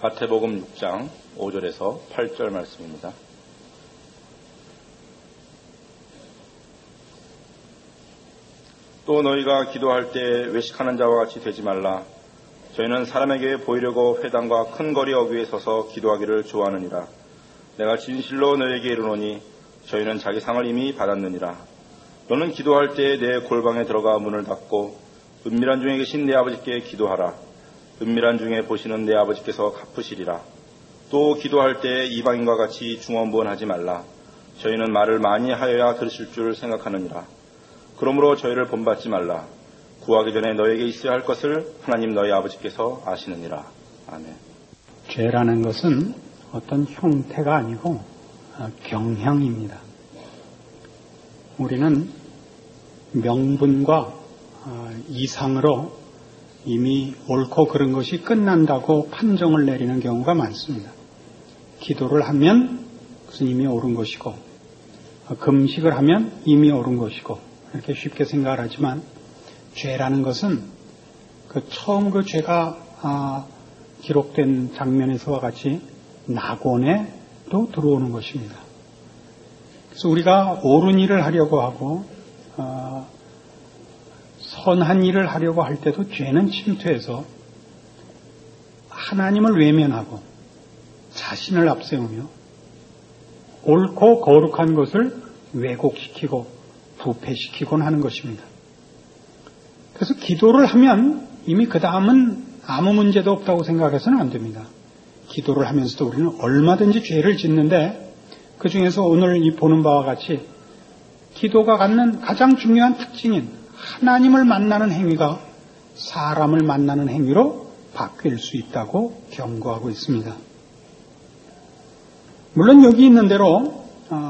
마태복음 6장 5절에서 8절 말씀입니다. 또 너희가 기도할 때 외식하는 자와 같이 되지 말라. 저희는 사람에게 보이려고 회당과 큰 거리 어귀에 서서 기도하기를 좋아하느니라. 내가 진실로 너희에게 이르노니 저희는 자기 상을 이미 받았느니라. 너는 기도할 때 내 골방에 들어가 문을 닫고 은밀한 중에 계신 내 아버지께 기도하라. 은밀한 중에 보시는 내 아버지께서 갚으시리라. 또 기도할 때 이방인과 같이 중언부언하지 말라. 저희는 말을 많이 하여야 들으실 줄 생각하느니라. 그러므로 저희를 본받지 말라. 구하기 전에 너에게 있어야 할 것을 하나님 너희 아버지께서 아시느니라. 아멘. 죄라는 것은 어떤 형태가 아니고 경향입니다. 우리는 명분과 이상으로 이미 옳고 그른 것이 끝난다고 판정을 내리는 경우가 많습니다. 기도를 하면 그것은 이미 옳은 것이고, 금식을 하면 이미 옳은 것이고, 이렇게 쉽게 생각을 하지만, 죄라는 것은 처음 그 죄가 기록된 장면에서와 같이 낙원에도 들어오는 것입니다. 그래서 우리가 옳은 일을 하려고 하고 선한 일을 하려고 할 때도 죄는 침투해서 하나님을 외면하고 자신을 앞세우며 옳고 거룩한 것을 왜곡시키고 부패시키곤 하는 것입니다. 그래서 기도를 하면 이미 그 다음은 아무 문제도 없다고 생각해서는 안 됩니다. 기도를 하면서도 우리는 얼마든지 죄를 짓는데 그 중에서 오늘 이 보는 바와 같이 기도가 갖는 가장 중요한 특징인 하나님을 만나는 행위가 사람을 만나는 행위로 바뀔 수 있다고 경고하고 있습니다. 물론 여기 있는 대로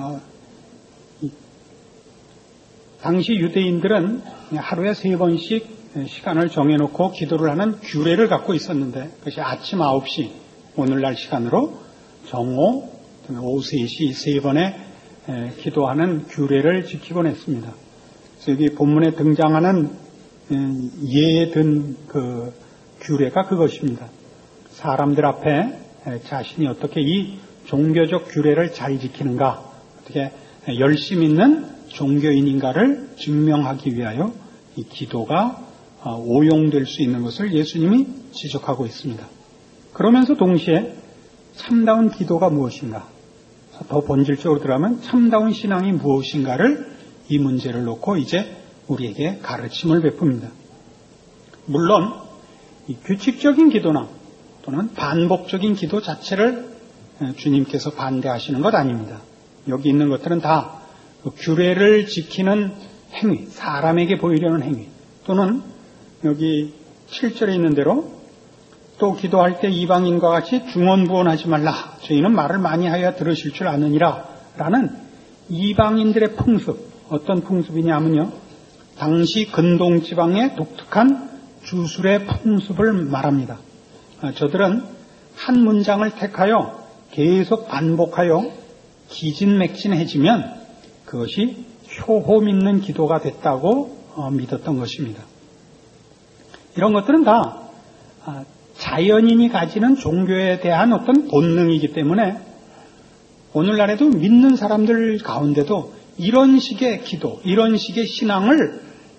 당시 유대인들은 하루에 3번씩 시간을 정해놓고 기도를 하는 규례를 갖고 있었는데 그것이 아침 9시 오늘날 시간으로 정오 오후 3시 3번에 기도하는 규례를 지키곤 했습니다. 여기 본문에 등장하는 예에 든 그 규례가 그것입니다. 사람들 앞에 자신이 어떻게 이 종교적 규례를 잘 지키는가, 어떻게 열심 있는 종교인인가를 증명하기 위하여 이 기도가 오용될 수 있는 것을 예수님이 지적하고 있습니다. 그러면서 동시에 참다운 기도가 무엇인가, 더 본질적으로 들어가면 참다운 신앙이 무엇인가를 이 문제를 놓고 이제 우리에게 가르침을 베풉니다. 물론 이 규칙적인 기도나 또는 반복적인 기도 자체를 주님께서 반대하시는 것 아닙니다. 여기 있는 것들은 다 규례를 지키는 행위, 사람에게 보이려는 행위, 또는 여기 7절에 있는 대로 또 기도할 때 이방인과 같이 중언부언하지 말라. 저희는 말을 많이 하여야 들으실 줄 아느니라 라는 이방인들의 풍습, 어떤 풍습이냐면요, 당시 근동지방의 독특한 주술의 풍습을 말합니다. 저들은 한 문장을 택하여 계속 반복하여 기진맥진해지면 그것이 효험 있는 기도가 됐다고 믿었던 것입니다. 이런 것들은 다 자연인이 가지는 종교에 대한 어떤 본능이기 때문에 오늘날에도 믿는 사람들 가운데도 이런 식의 기도, 이런 식의 신앙을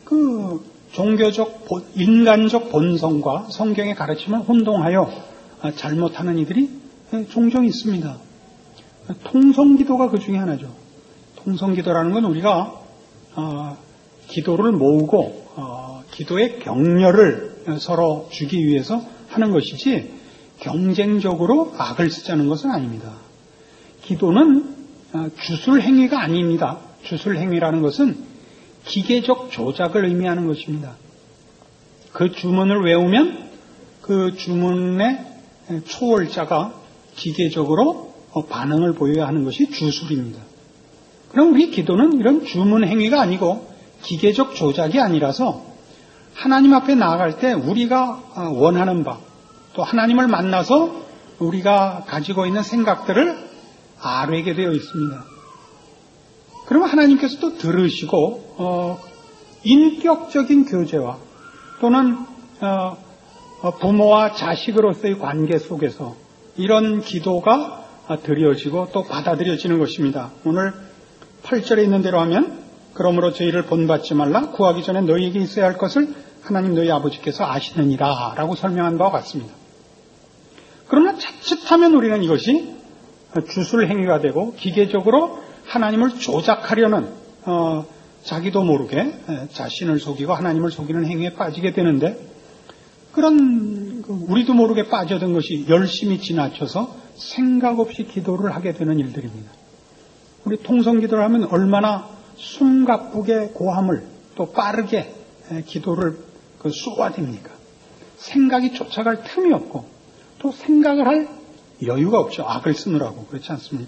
종교적, 인간적 본성과 성경의 가르침을 혼동하여 잘못하는 이들이 종종 있습니다. 통성기도가 그 중에 하나죠. 통성기도라는 건 우리가 기도를 모으고 기도의 격려를 서로 주기 위해서 하는 것이지 경쟁적으로 악을 쓰자는 것은 아닙니다. 기도는 주술행위가 아닙니다. 주술행위라는 것은 기계적 조작을 의미하는 것입니다. 그 주문을 외우면 그 주문의 초월자가 기계적으로 반응을 보여야 하는 것이 주술입니다. 그럼 우리 기도는 이런 주문행위가 아니고 기계적 조작이 아니라서 하나님 앞에 나아갈 때 우리가 원하는 바, 또 하나님을 만나서 우리가 가지고 있는 생각들을 아뢰게 되어 있습니다. 그러면 하나님께서 또 들으시고 인격적인 교제와 또는 부모와 자식으로서의 관계 속에서 이런 기도가 드려지고 또 받아들여지는 것입니다. 오늘 8절에 있는 대로 하면 그러므로 저희를 본받지 말라 구하기 전에 너희에게 있어야 할 것을 하나님 너희 아버지께서 아시느니라 라고 설명한 바와 같습니다. 그러나 자칫하면 우리는 이것이 주술 행위가 되고 기계적으로 하나님을 조작하려는 자기도 모르게 자신을 속이고 하나님을 속이는 행위에 빠지게 되는데 그런 우리도 모르게 빠져든 것이 열심히 지나쳐서 생각 없이 기도를 하게 되는 일들입니다. 우리 통성기도를 하면 얼마나 숨가쁘게 고함을 또 빠르게 기도를 쏘아댑니까? 생각이 쫓아갈 틈이 없고 또 생각을 할 여유가 없죠. 악을 쓰느라고. 그렇지 않습니까?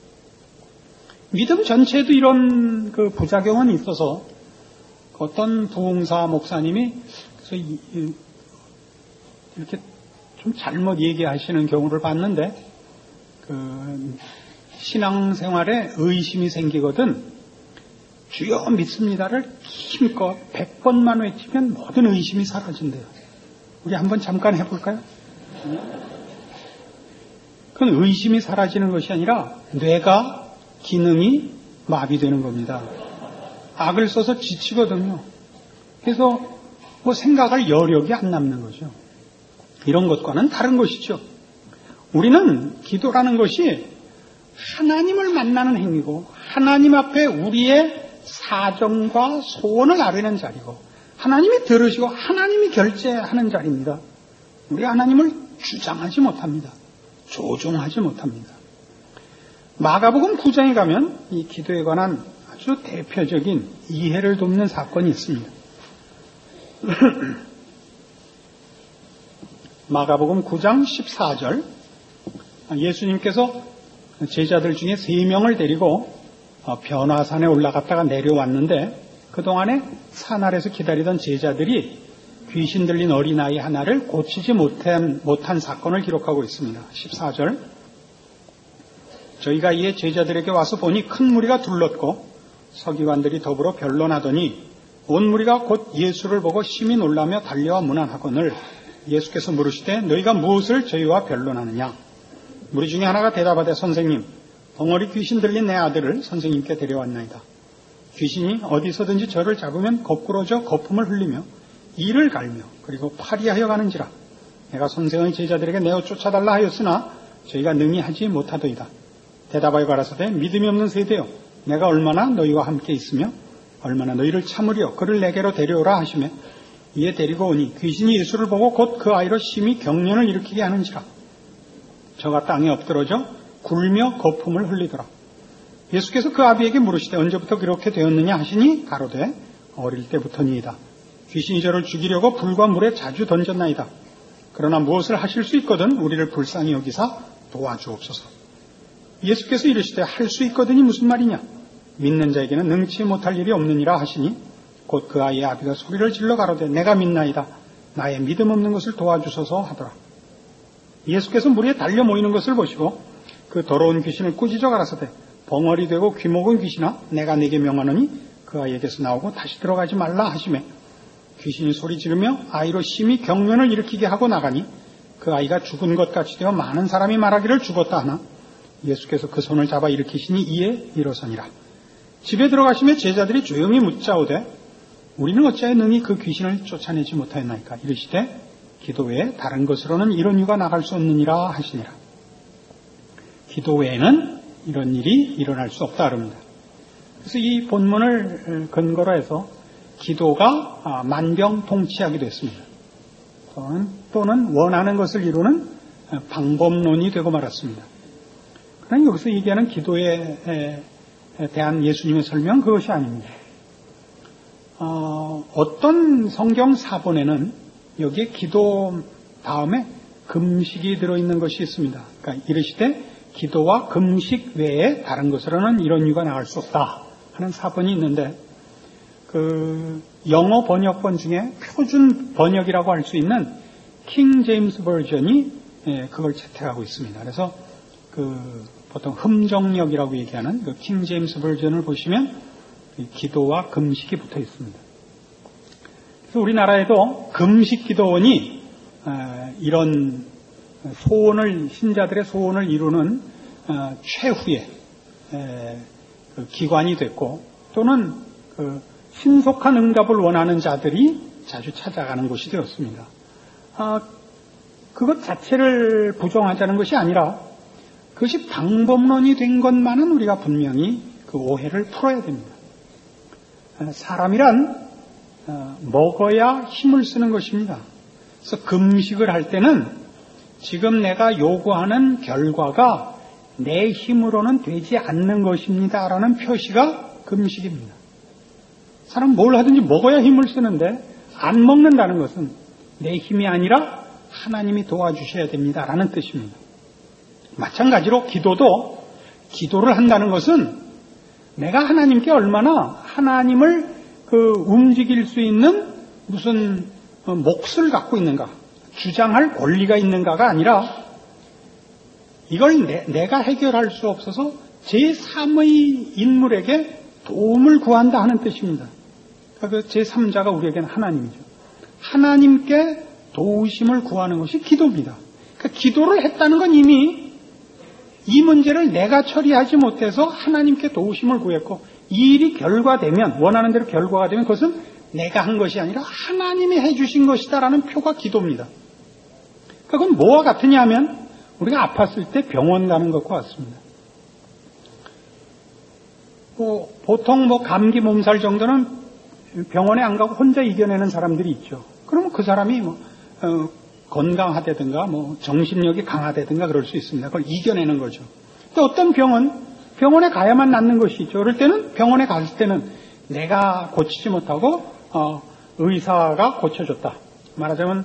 믿음 전체에도 이런 부작용은 있어서 어떤 부흥사 목사님이 이렇게 좀 잘못 얘기하시는 경우를 봤는데 신앙생활에 의심이 생기거든 주여 믿습니다를 힘껏 100번만 외치면 모든 의심이 사라진대요. 우리 한번 잠깐 해볼까요? 그건 의심이 사라지는 것이 아니라 뇌가 기능이 마비되는 겁니다. 악을 써서 지치거든요. 그래서 생각할 여력이 안 남는 거죠. 이런 것과는 다른 것이죠. 우리는 기도라는 것이 하나님을 만나는 행위고 하나님 앞에 우리의 사정과 소원을 아뢰는 자리고 하나님이 들으시고 하나님이 결제하는 자리입니다. 우리 하나님을 주장하지 못합니다. 조종하지 못합니다. 마가복음 9장에 가면 이 기도에 관한 아주 대표적인 이해를 돕는 사건이 있습니다. 마가복음 9장 14절 예수님께서 제자들 중에 3명을 데리고 변화산에 올라갔다가 내려왔는데 그동안에 산 아래서 기다리던 제자들이 귀신 들린 어린아이 하나를 고치지 못한 사건을 기록하고 있습니다. 14절 저희가 이에 제자들에게 와서 보니 큰 무리가 둘렀고 서기관들이 더불어 변론하더니 온 무리가 곧 예수를 보고 심히 놀라며 달려와 문안하거늘 예수께서 물으시되 너희가 무엇을 저희와 변론하느냐? 무리 중에 하나가 대답하되 선생님 덩어리 귀신 들린 내 아들을 선생님께 데려왔나이다. 귀신이 어디서든지 저를 잡으면 거꾸러져 거품을 흘리며 이를 갈며 그리고 파리하여 가는지라. 내가 선생의 제자들에게 내어 쫓아달라 하였으나 저희가 능히 하지 못하더이다. 대답하여 가라사대 믿음이 없는 세대여 내가 얼마나 너희와 함께 있으며 얼마나 너희를 참으리요 그를 내게로 데려오라 하시매 이에 데리고 오니 귀신이 예수를 보고 곧 그 아이로 심히 경련을 일으키게 하는지라. 저가 땅에 엎드러져 굴며 거품을 흘리더라. 예수께서 그 아비에게 물으시되 언제부터 그렇게 되었느냐 하시니 가로되 어릴 때부터니이다. 귀신이 저를 죽이려고 불과 물에 자주 던졌나이다. 그러나 무엇을 하실 수 있거든 우리를 불쌍히 여기사 도와주옵소서. 예수께서 이르시되 할 수 있거든이 무슨 말이냐? 믿는 자에게는 능치 못할 일이 없느니라 하시니 곧 그 아이의 아비가 소리를 질러 가로되 내가 믿나이다. 나의 믿음 없는 것을 도와주소서 하더라. 예수께서 물에 달려 모이는 것을 보시고 그 더러운 귀신을 꾸짖어 가라사대 벙어리 되고 귀먹은 귀신아 내가 네게 명하노니 그 아이에게서 나오고 다시 들어가지 말라 하시매 귀신이 소리 지르며 아이로 심히 경련을 일으키게 하고 나가니 그 아이가 죽은 것 같이 되어 많은 사람이 말하기를 죽었다 하나 예수께서 그 손을 잡아 일으키시니 이에 일어서니라. 집에 들어가시며 제자들이 조용히 묻자오되 우리는 어찌하여 능히 그 귀신을 쫓아내지 못하였나이까? 이르시되 기도 외에 다른 것으로는 이런 유가 나갈 수 없느니라 하시니라. 기도 외에는 이런 일이 일어날 수 없다 합니다. 그래서 이 본문을 근거로 해서 기도가 만병통치하기도 했습니다. 또는 원하는 것을 이루는 방법론이 되고 말았습니다. 그러나 여기서 얘기하는 기도에 대한 예수님의 설명은 그것이 아닙니다. 어떤 성경 사본에는 여기에 기도 다음에 금식이 들어있는 것이 있습니다. 그러니까 이르시되 기도와 금식 외에 다른 것으로는 이런 이유가 나갈 수 없다 하는 사본이 있는데 그 영어 번역본 중에 표준 번역이라고 할 수 있는 킹 제임스 버전이 그걸 채택하고 있습니다. 그래서 보통 흠정역이라고 얘기하는 그 킹 제임스 버전을 보시면 기도와 금식이 붙어 있습니다. 그래서 우리나라에도 금식 기도원이 이런 신자들의 소원을 이루는 최후의 그 기관이 됐고, 또는 그 신속한 응답을 원하는 자들이 자주 찾아가는 곳이 되었습니다. 그것 자체를 부정하자는 것이 아니라 그것이 방법론이 된 것만은 우리가 분명히 그 오해를 풀어야 됩니다. 사람이란 먹어야 힘을 쓰는 것입니다. 그래서 금식을 할 때는 지금 내가 요구하는 결과가 내 힘으로는 되지 않는 것입니다 라는 표시가 금식입니다. 사람은 뭘 하든지 먹어야 힘을 쓰는데 안 먹는다는 것은 내 힘이 아니라 하나님이 도와주셔야 됩니다 라는 뜻입니다. 마찬가지로 기도를 한다는 것은 내가 하나님께 얼마나 하나님을 움직일 수 있는 무슨 몫을 갖고 있는가, 주장할 권리가 있는가가 아니라 이걸 내가 해결할 수 없어서 제3의 인물에게 도움을 구한다 하는 뜻입니다. 그 제3자가 우리에게는 하나님이죠. 하나님께 도우심을 구하는 것이 기도입니다. 그러니까 기도를 했다는 건 이미 이 문제를 내가 처리하지 못해서 하나님께 도우심을 구했고, 이 일이 결과되면, 원하는 대로 결과가 되면 그것은 내가 한 것이 아니라 하나님이 해주신 것이다라는 표가 기도입니다. 그건 뭐와 같으냐 하면 우리가 아팠을 때 병원 가는 것과 같습니다. 보통 감기 몸살 정도는 병원에 안 가고 혼자 이겨내는 사람들이 있죠. 그러면 그 사람이 건강하다든가 정신력이 강하다든가 그럴 수 있습니다. 그걸 이겨내는 거죠. 또 어떤 병원에 가야만 낫는 것이 있죠. 그럴 때는 병원에 갔을 때는 내가 고치지 못하고 의사가 고쳐줬다. 말하자면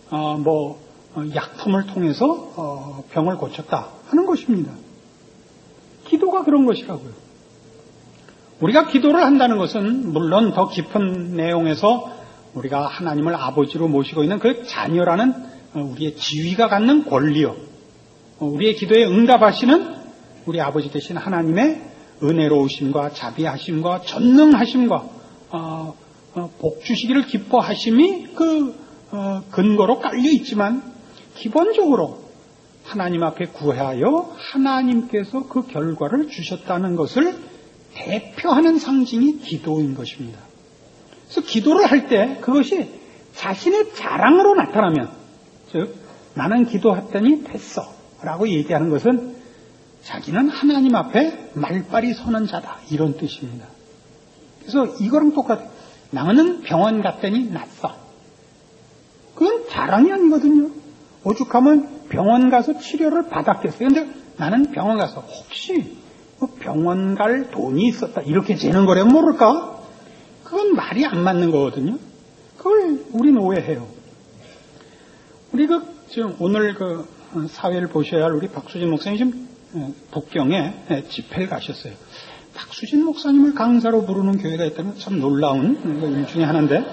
약품을 통해서 병을 고쳤다 하는 것입니다. 기도가 그런 것이라고요. 우리가 기도를 한다는 것은 물론 더 깊은 내용에서 우리가 하나님을 아버지로 모시고 있는 그 자녀라는 우리의 지위가 갖는 권리요, 우리의 기도에 응답하시는 우리 아버지 되신 하나님의 은혜로우심과 자비하심과 전능하심과 복 주시기를 기뻐하심이 그 근거로 깔려 있지만, 기본적으로 하나님 앞에 구하여 하나님께서 그 결과를 주셨다는 것을 대표하는 상징이 기도인 것입니다. 그래서 기도를 할 때 그것이 자신의 자랑으로 나타나면, 즉 나는 기도했더니 됐어 라고 얘기하는 것은 자기는 하나님 앞에 말빨이 서는 자다, 이런 뜻입니다. 그래서 이거랑 똑같아요. 나는 병원 갔더니 낫어. 그건 자랑이 아니거든요. 오죽하면 병원 가서 치료를 받았겠어요. 근데 나는 병원 가서 혹시 병원 갈 돈이 있었다, 이렇게 재는 거라면 모를까? 그건 말이 안 맞는 거거든요. 그걸 우린 오해해요. 우리 지금 오늘 사회를 보셔야 할 우리 박수진 목사님 지금 북경에 집회를 가셨어요. 박수진 목사님을 강사로 부르는 교회가 있다면 참 놀라운 일 중에 하나인데,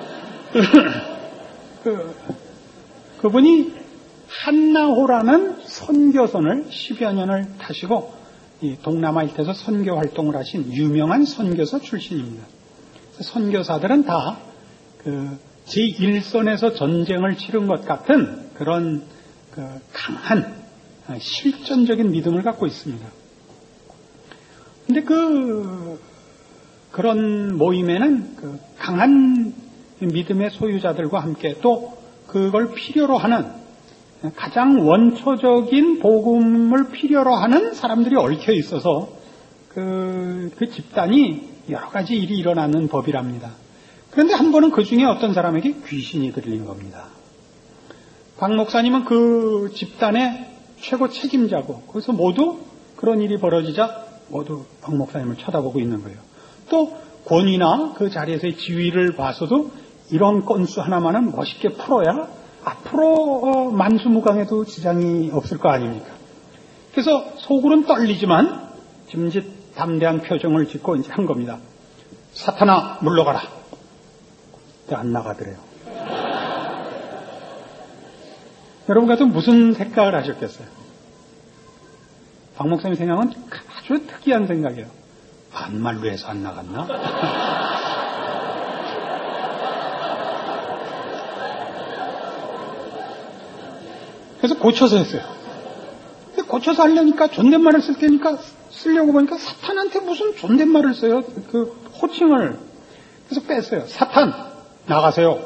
그분이 한나호라는 선교선을 10여 년을 타시고 이 동남아 일대에서 선교 활동을 하신 유명한 선교사 출신입니다. 선교사들은 다 제1선에서 전쟁을 치른 것 같은 그런 강한 실전적인 믿음을 갖고 있습니다. 근데 그런 모임에는 강한 믿음의 소유자들과 함께 또 그걸 필요로 하는, 가장 원초적인 복음을 필요로 하는 사람들이 얽혀 있어서 그 집단이 여러 가지 일이 일어나는 법이랍니다. 그런데 한 번은 그 중에 어떤 사람에게 귀신이 들린 겁니다. 박 목사님은 그 집단의 최고 책임자고, 거기서 모두 그런 일이 벌어지자 모두 박 목사님을 쳐다보고 있는 거예요. 또 권위나 그 자리에서의 지위를 봐서도 이런 건수 하나만은 멋있게 풀어야 앞으로 만수무강에도 지장이 없을 거 아닙니까? 그래서 속으로는 떨리지만 짐짓 담대한 표정을 짓고 이제 한 겁니다. 사탄아 물러가라. 근데 안 나가더래요. 여러분 같으면 무슨 생각을 하셨겠어요? 박 목사님 생각은 아주 특이한 생각이에요. 반말로 해서 안 나갔나? 그래서 고쳐서 했어요. 고쳐서 하려니까 존댓말을 쓸 테니까 쓰려고 보니까 사탄한테 무슨 존댓말을 써요. 그 호칭을. 그래서 뺐어요. 사탄 나가세요.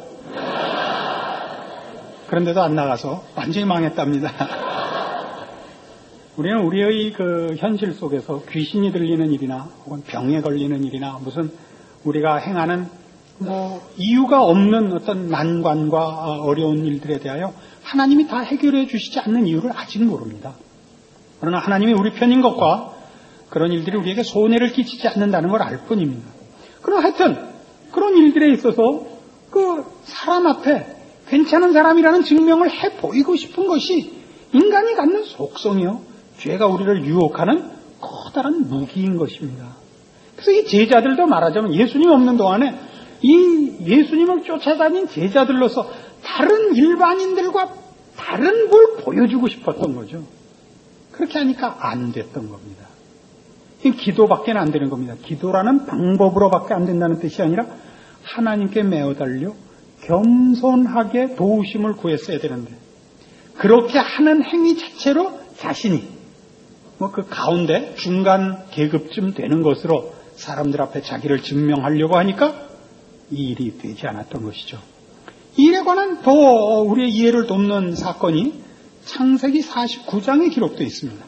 그런데도 안 나가서 완전히 망했답니다. 우리는 우리의 그 현실 속에서 귀신이 들리는 일이나 혹은 병에 걸리는 일이나 무슨 우리가 행하는 이유가 없는 어떤 난관과 어려운 일들에 대하여 하나님이 다 해결해 주시지 않는 이유를 아직 모릅니다. 그러나 하나님이 우리 편인 것과 그런 일들이 우리에게 손해를 끼치지 않는다는 걸 알 뿐입니다. 그러나 하여튼 그런 일들에 있어서 그 사람 앞에 괜찮은 사람이라는 증명을 해 보이고 싶은 것이 인간이 갖는 속성이요. 죄가 우리를 유혹하는 커다란 무기인 것입니다. 그래서 이 제자들도 말하자면 예수님 없는 동안에 이 예수님을 쫓아다닌 제자들로서 다른 일반인들과 다른 걸 보여주고 싶었던 거죠. 그렇게 하니까 안 됐던 겁니다. 이 기도밖에 안 되는 겁니다. 기도라는 방법으로밖에 안 된다는 뜻이 아니라 하나님께 매어달려 겸손하게 도우심을 구했어야 되는데 그렇게 하는 행위 자체로 자신이 그 가운데 중간 계급쯤 되는 것으로 사람들 앞에 자기를 증명하려고 하니까 이 일이 되지 않았던 것이죠. 이 일에 관한 더 우리의 이해를 돕는 사건이 창세기 49장에 기록되어 있습니다.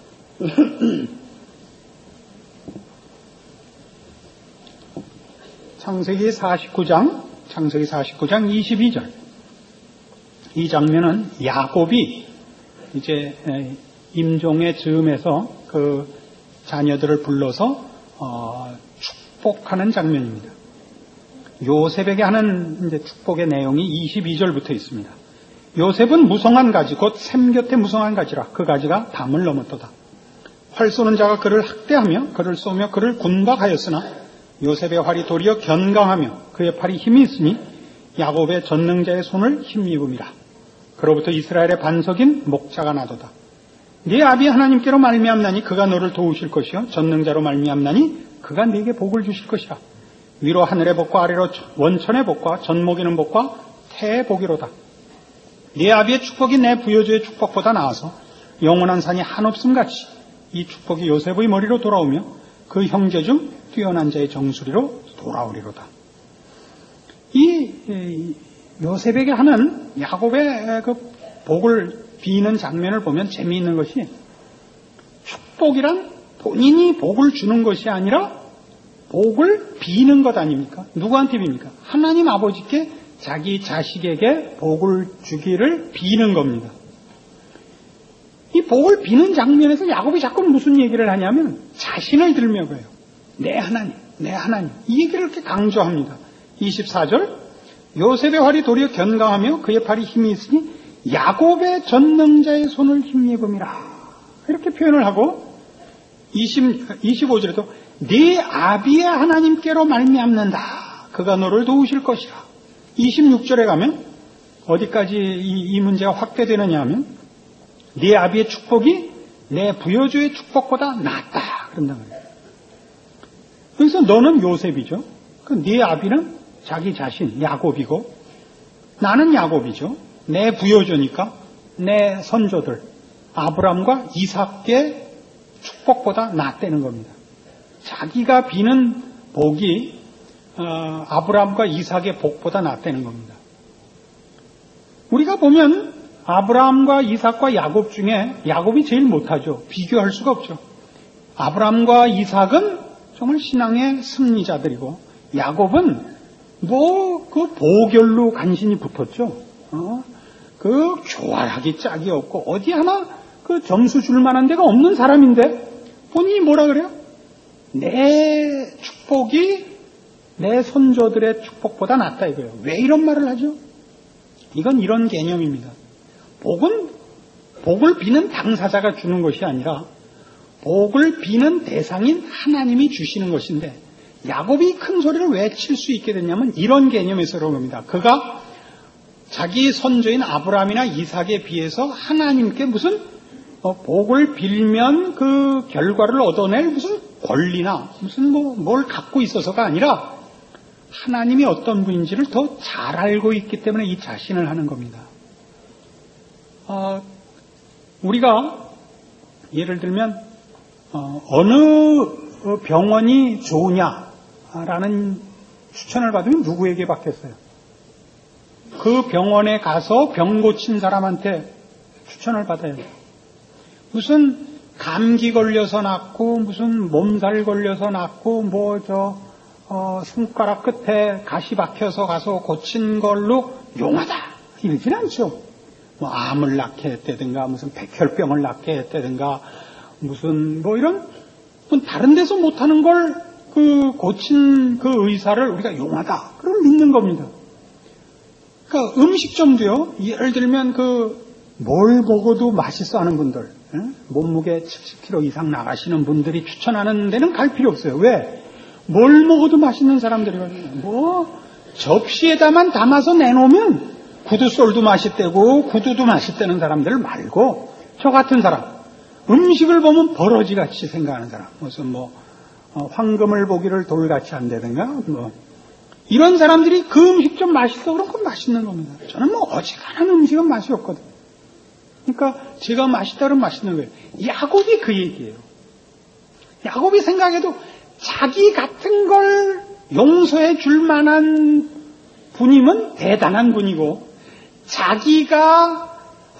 창세기 49장 22절. 이 장면은 야곱이 이제 임종의 즈음에서 그 자녀들을 불러서 축복하는 장면입니다. 요셉에게 하는 이제 축복의 내용이 22절부터 있습니다. 요셉은 무성한 가지, 곧 샘 곁에 무성한 가지라. 그 가지가 담을 넘었도다. 활 쏘는 자가 그를 학대하며 그를 쏘며 그를 군박하였으나 요셉의 활이 도리어 견강하며 그의 팔이 힘이 있으니 야곱의 전능자의 손을 힘입음이라. 그로부터 이스라엘의 반석인 목자가 나도다. 네 아비 하나님께로 말미암나니 그가 너를 도우실 것이요 전능자로 말미암나니 그가 네게 복을 주실 것이라. 위로 하늘의 복과 아래로 원천의 복과 젖먹이는 복과 태의 복이로다. 네 아비의 축복이 내 부여주의 축복보다 나아서 영원한 산이 한없음같이 이 축복이 요셉의 머리로 돌아오며 그 형제 중 뛰어난 자의 정수리로 돌아오리로다. 이 요셉에게 하는 야곱의 그 복을 비는 장면을 보면 재미있는 것이 축복이란 본인이 복을 주는 것이 아니라 복을 비는 것 아닙니까? 누구한테 빕니까? 하나님 아버지께 자기 자식에게 복을 주기를 비는 겁니다. 이 복을 비는 장면에서 야곱이 자꾸 무슨 얘기를 하냐면 자신을 들며 그래요. 내 하나님, 내 하나님. 이 얘기를 이렇게 강조합니다. 24절 요셉의 활이 도리어 견강하며 그의 팔이 힘이 있으니 야곱의 전능자의 손을 힘입음이라. 이렇게 표현을 하고 25절에도 네 아비의 하나님께로 말미암는다. 그가 너를 도우실 것이라. 26절에 가면 어디까지 이 문제가 확대되느냐 하면 네 아비의 축복이 내 부여주의 축복보다 낫다. 그런단 말이에요. 그래서 너는 요셉이죠. 네 아비는 자기 자신 야곱이고 나는 야곱이죠. 내 부여주니까 내 선조들 아브람과 이삭의 축복보다 낫다는 겁니다. 자기가 비는 복이 아브람과 이삭의 복보다 낫다는 겁니다. 우리가 보면 아브람과 이삭과 야곱 중에 야곱이 제일 못하죠. 비교할 수가 없죠. 아브람과 이삭은 정말 신앙의 승리자들이고 야곱은 그 보결로 간신히 붙었죠. 그 교활하기 짝이 없고 어디 하나 그 점수 줄 만한 데가 없는 사람인데 본인이 뭐라 그래요? 내 축복이 내 선조들의 축복보다 낫다 이거예요. 왜 이런 말을 하죠? 이건 이런 개념입니다. 복은 복을 비는 당사자가 주는 것이 아니라 복을 비는 대상인 하나님이 주시는 것인데 야곱이 큰 소리를 왜 칠 수 있게 됐냐면 이런 개념에서 그런 겁니다. 그가 자기 선조인 아브라함이나 이삭에 비해서 하나님께 무슨 복을 빌면 그 결과를 얻어낼 무슨 권리나 무슨 뭘 갖고 있어서가 아니라 하나님이 어떤 분인지를 더 잘 알고 있기 때문에 이 자신을 하는 겁니다. 우리가 예를 들면 어느 병원이 좋으냐라는 추천을 받으면 누구에게 받겠어요? 그 병원에 가서 병 고친 사람한테 추천을 받아야 돼요. 무슨 감기 걸려서 낫고 무슨 몸살 걸려서 낫고 손가락 끝에 가시 박혀서 가서 고친 걸로 용하다 이러진 않죠. 암을 낫게 했다든가 무슨 백혈병을 낫게 했다든가 무슨 이런 다른 데서 못하는 걸 고친 그 의사를 우리가 용하다 그럼 믿는 겁니다. 그러니까 음식점도요. 예를 들면 뭘 먹어도 맛있어 하는 분들, 몸무게 70kg 이상 나가시는 분들이 추천하는 데는 갈 필요 없어요. 왜? 뭘 먹어도 맛있는 사람들이거든요. 접시에다만 담아서 내놓으면 구두솔도 맛있대고 구두도 맛있다는 사람들 말고 저 같은 사람, 음식을 보면 버러지같이 생각하는 사람, 무슨 황금을 보기를 돌같이 한다든가 이런 사람들이 그 음식점 맛있어 그럼 그건 맛있는 겁니다. 저는 어지간한 음식은 맛이 없거든요. 그러니까 제가 맛있다 그러면 맛있는 거예요. 야곱이 그 얘기예요. 야곱이 생각해도 자기 같은 걸 용서해 줄 만한 분이면 대단한 분이고 자기가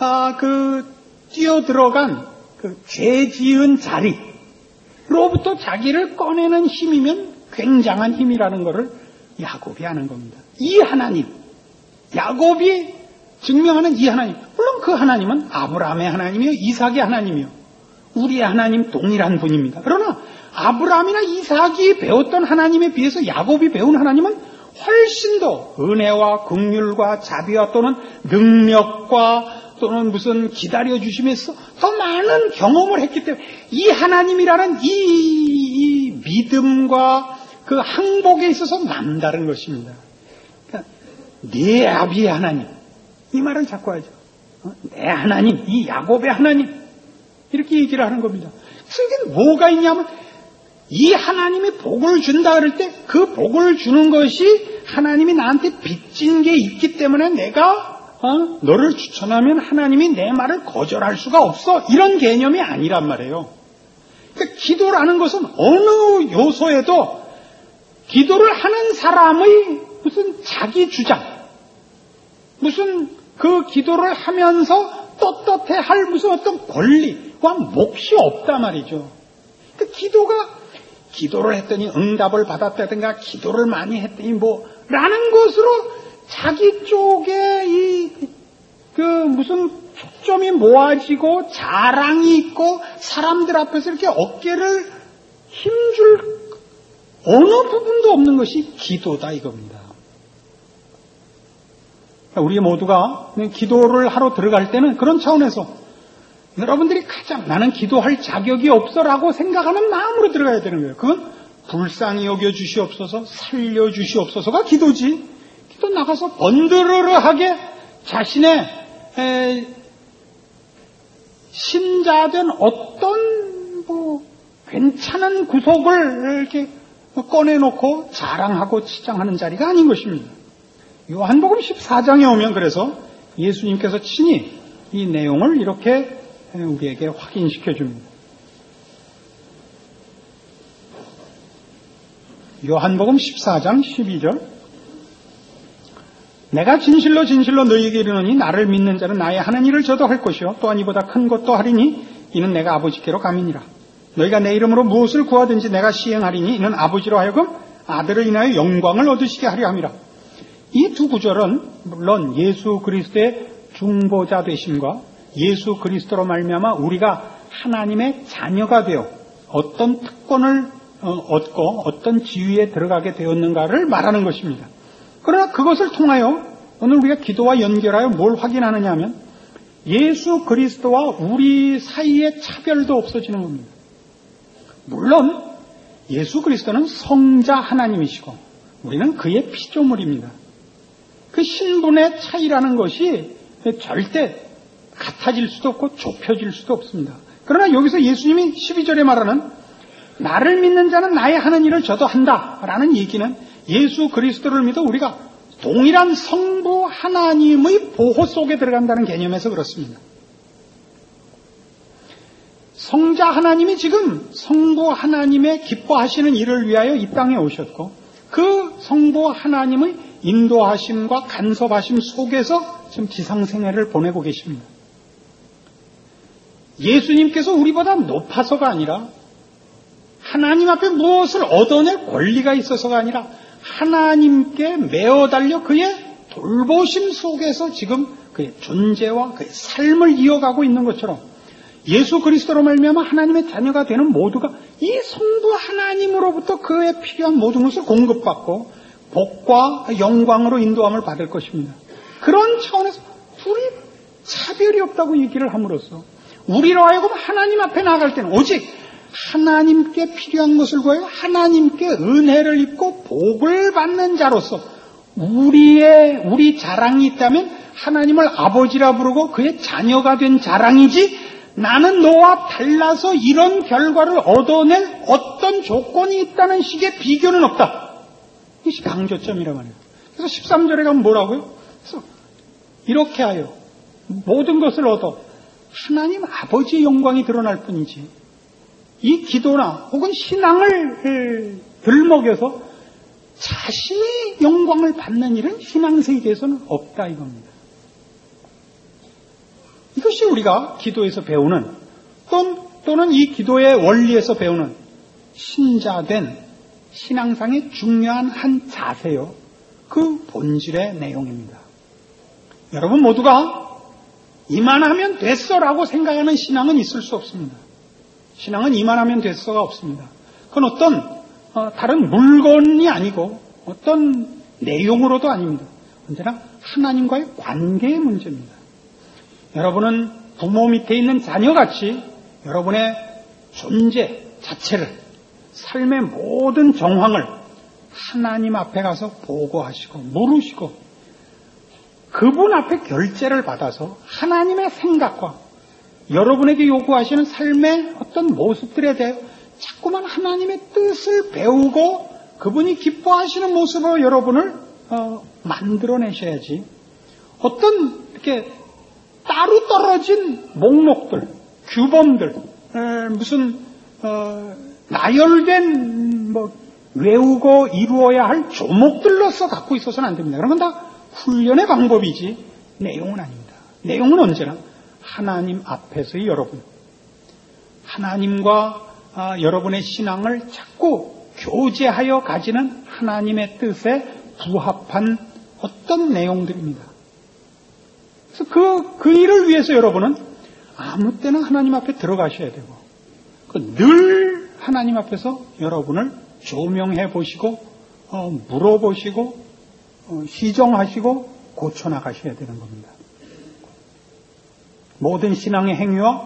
뛰어들어간 죄 지은 자리로부터 자기를 꺼내는 힘이면 굉장한 힘이라는 것을 야곱이 아는 겁니다. 이 하나님, 야곱이 증명하는 이 하나님, 물론 그 하나님은 아브라함의 하나님이요, 이삭의 하나님이요, 우리의 하나님 동일한 분입니다. 그러나 아브라함이나 이삭이 배웠던 하나님에 비해서 야곱이 배운 하나님은 훨씬 더 은혜와 긍휼과 자비와 또는 능력과 또는 무슨 기다려주심에서 더 많은 경험을 했기 때문에 이 하나님이라는 이 믿음과 그 항복에 있어서 남다른 것입니다. 그러니까 내 아비의 하나님, 이 말을 자꾸 하죠. 내 하나님, 이 야곱의 하나님, 이렇게 얘기를 하는 겁니다. 그래서 이게 뭐가 있냐면 이 하나님이 복을 준다 그럴 때 그 복을 주는 것이 하나님이 나한테 빚진 게 있기 때문에 내가 너를 추천하면 하나님이 내 말을 거절할 수가 없어, 이런 개념이 아니란 말이에요. 그러니까 기도라는 것은 어느 요소에도 기도를 하는 사람의 무슨 자기 주장, 무슨 그 기도를 하면서 떳떳해 할 무슨 어떤 권리와 몫이 없단 말이죠. 그 기도를 했더니 응답을 받았다든가 기도를 많이 했더니 라는 것으로 자기 쪽에 무슨 초점이 모아지고 자랑이 있고 사람들 앞에서 이렇게 어깨를 힘줄 어느 부분도 없는 것이 기도다 이겁니다. 우리 모두가 기도를 하러 들어갈 때는 그런 차원에서 여러분들이 가장 나는 기도할 자격이 없어라고 생각하는 마음으로 들어가야 되는 거예요. 그건 불쌍히 여겨주시옵소서, 살려주시옵소서가 기도지. 기도 나가서 번드르르하게 자신의 신자된 어떤 괜찮은 구속을 이렇게 꺼내놓고 자랑하고 치장하는 자리가 아닌 것입니다. 요한복음 14장에 오면 그래서 예수님께서 친히 이 내용을 이렇게 우리에게 확인시켜 줍니다. 요한복음 14장 12절 내가 진실로 진실로 너희에게 이르노니 나를 믿는 자는 나의 하는 일을 저도 할 것이요 또한 이보다 큰 것도 하리니 이는 내가 아버지께로 감이니라. 너희가 내 이름으로 무엇을 구하든지 내가 시행하리니 이는 아버지로 하여금 아들을 인하여 영광을 얻으시게 하려 함이라. 이 두 구절은 물론 예수 그리스도의 중보자 되심과 예수 그리스도로 말미암아 우리가 하나님의 자녀가 되어 어떤 특권을 얻고 어떤 지위에 들어가게 되었는가를 말하는 것입니다. 그러나 그것을 통하여 오늘 우리가 기도와 연결하여 뭘 확인하느냐 하면 예수 그리스도와 우리 사이의 차별도 없어지는 겁니다. 물론 예수 그리스도는 성자 하나님이시고 우리는 그의 피조물입니다. 그 신분의 차이라는 것이 절대 같아질 수도 없고 좁혀질 수도 없습니다. 그러나 여기서 예수님이 12절에 말하는 나를 믿는 자는 나의 하는 일을 저도 한다라는 얘기는 예수 그리스도를 믿어 우리가 동일한 성부 하나님의 보호 속에 들어간다는 개념에서 그렇습니다. 성자 하나님이 지금 성부 하나님의 기뻐하시는 일을 위하여 이 땅에 오셨고 그 성부 하나님의 인도하심과 간섭하심 속에서 지금 지상생애를 보내고 계십니다. 예수님께서 우리보다 높아서가 아니라 하나님 앞에 무엇을 얻어낼 권리가 있어서가 아니라 하나님께 매어 달려 그의 돌보심 속에서 지금 그의 존재와 그의 삶을 이어가고 있는 것처럼 예수 그리스도로 말미암아 하나님의 자녀가 되는 모두가 이 성부 하나님으로부터 그에 필요한 모든 것을 공급받고 복과 영광으로 인도함을 받을 것입니다. 그런 차원에서 둘이 차별이 없다고 얘기를 함으로써 우리로 하여금 하나님 앞에 나아갈 때는 오직 하나님께 필요한 것을 구하여 하나님께 은혜를 입고 복을 받는 자로서 우리 자랑이 있다면 하나님을 아버지라 부르고 그의 자녀가 된 자랑이지 나는 너와 달라서 이런 결과를 얻어낼 어떤 조건이 있다는 식의 비교는 없다. 이것이 강조점이라고 하네요. 그래서 13절에 가면 뭐라고요? 그래서 이렇게 하여 모든 것을 얻어 하나님 아버지의 영광이 드러날 뿐이지 이 기도나 혹은 신앙을 들먹여서 자신이 영광을 받는 일은 신앙세계에서는 없다 이겁니다. 이것이 우리가 기도에서 배우는 또는 이 기도의 원리에서 배우는 신자된 신앙상의 중요한 한 자세요. 그 본질의 내용입니다. 여러분 모두가 이만하면 됐어라고 생각하는 신앙은 있을 수 없습니다. 신앙은 이만하면 됐어가 없습니다. 그건 어떤 다른 물건이 아니고 어떤 내용으로도 아닙니다. 언제나 하나님과의 관계의 문제입니다. 여러분은 부모 밑에 있는 자녀같이 여러분의 존재 자체를 삶의 모든 정황을 하나님 앞에 가서 보고하시고 물으시고 그분 앞에 결제를 받아서 하나님의 생각과 여러분에게 요구하시는 삶의 어떤 모습들에 대해 자꾸만 하나님의 뜻을 배우고 그분이 기뻐하시는 모습으로 여러분을 만들어내셔야지 어떤 이렇게 따로 떨어진 목록들, 규범들, 무슨 나열된 외우고 이루어야 할 조목들로서 갖고 있어서는 안 됩니다. 그런 건 다 훈련의 방법이지 내용은 아닙니다. 내용은 언제나 하나님 앞에서의 여러분, 하나님과 여러분의 신앙을 자꾸 교제하여 가지는 하나님의 뜻에 부합한 어떤 내용들입니다. 그래서 그 일을 위해서 여러분은 아무 때나 하나님 앞에 들어가셔야 되고 늘 하나님 앞에서 여러분을 조명해 보시고 물어보시고 시정하시고 고쳐나가셔야 되는 겁니다. 모든 신앙의 행위와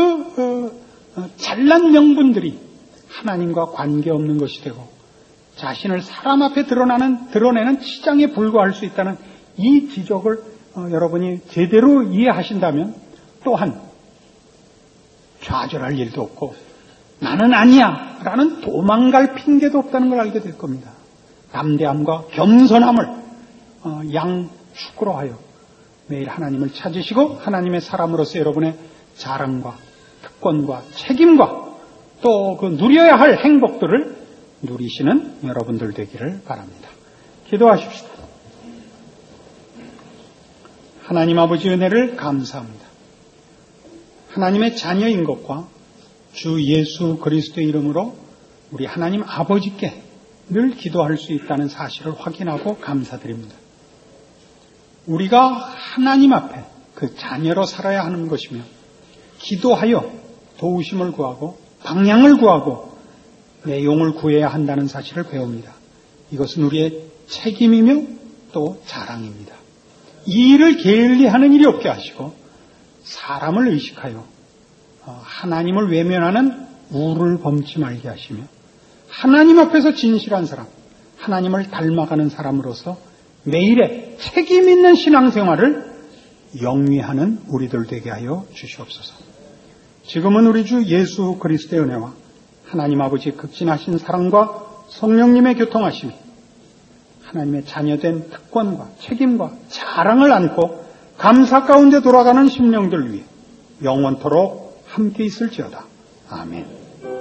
잘난 명분들이 하나님과 관계없는 것이 되고 자신을 사람 앞에 드러내는 치장에 불과할 수 있다는 이 지적을 여러분이 제대로 이해하신다면 또한 좌절할 일도 없고 나는 아니야 라는 도망갈 핑계도 없다는 걸 알게 될 겁니다. 담대함과 겸손함을 양축으로 하여 매일 하나님을 찾으시고 하나님의 사람으로서 여러분의 자랑과 특권과 책임과 또 그 누려야 할 행복들을 누리시는 여러분들 되기를 바랍니다. 기도하십시다. 하나님 아버지 은혜를 감사합니다. 하나님의 자녀인 것과 주 예수 그리스도의 이름으로 우리 하나님 아버지께 늘 기도할 수 있다는 사실을 확인하고 감사드립니다. 우리가 하나님 앞에 그 자녀로 살아야 하는 것이며 기도하여 도우심을 구하고 방향을 구하고 내용을 구해야 한다는 사실을 배웁니다. 이것은 우리의 책임이며 또 자랑입니다. 이 일을 게을리하는 일이 없게 하시고 사람을 의식하여 하나님을 외면하는 우를 범치 말게 하시며 하나님 앞에서 진실한 사람, 하나님을 닮아가는 사람으로서 매일의 책임 있는 신앙생활을 영위하는 우리들 되게 하여 주시옵소서. 지금은 우리 주 예수 그리스도의 은혜와 하나님 아버지 극진하신 사랑과 성령님의 교통하심이 하나님의 자녀된 특권과 책임과 자랑을 안고 감사 가운데 돌아가는 심령들 위해 영원토록 함께 있을지어다. 아멘.